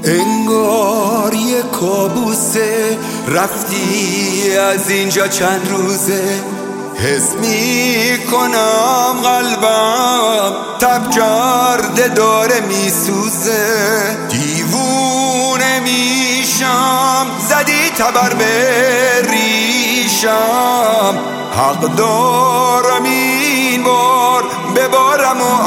انگار یه کابوسه، رفتی از اینجا چند روزه. حس میکنم قلبم تب کرده داره میسوزه. دیوونه میشم زدی تبر به ریشم. حق دارم این بار ببارم و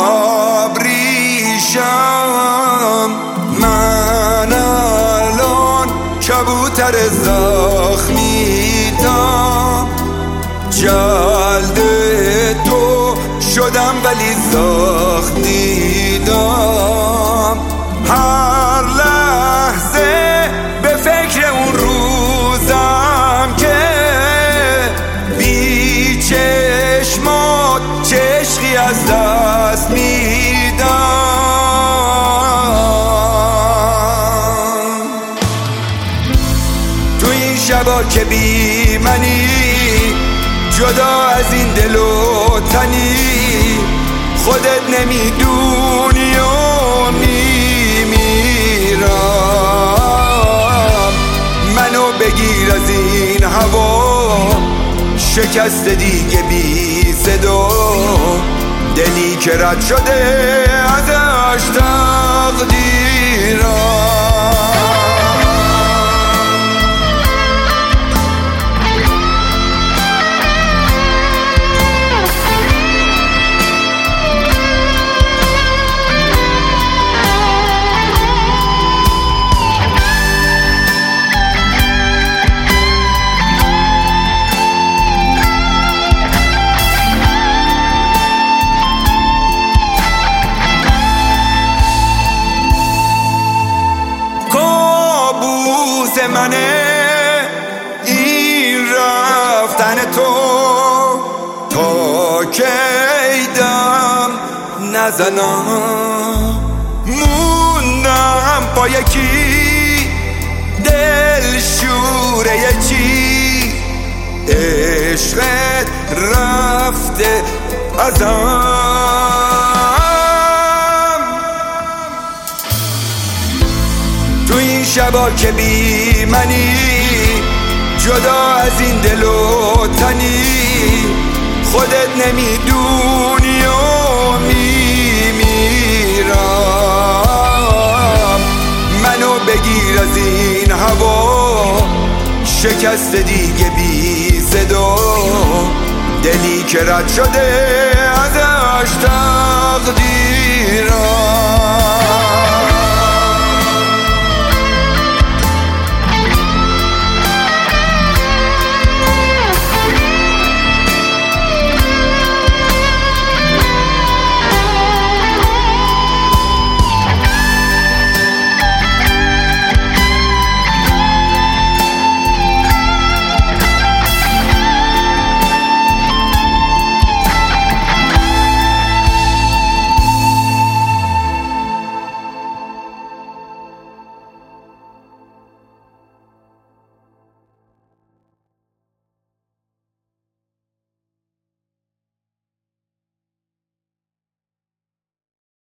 آبریشم. من الان کبوتر زخمیتم، جلد تو شدم ولی زخم دیدم. هر لحظه به فکر اون روزم که بی چشمات چه عشقی از دست میدم. تو این شبا که بی منی، جدا از این دل و تنی، خودت نمیدونی و میمیرم. منو بگیر از این هوا، شکست دیگه بی صدا. دلی که رد شده ازش تقدیرم. منه این رفتن تو، تا کی دم نزنم. موندم با یکی دل شوره چی، عشقت رفته ازم. تو این شبا که بی منی، جدا از این دل و تنی، خودت نمیدونی و میمیرم. منو بگیر از این هوا، شکست دیگه بی صدا. دلی که رد شده ازش تقدیرم.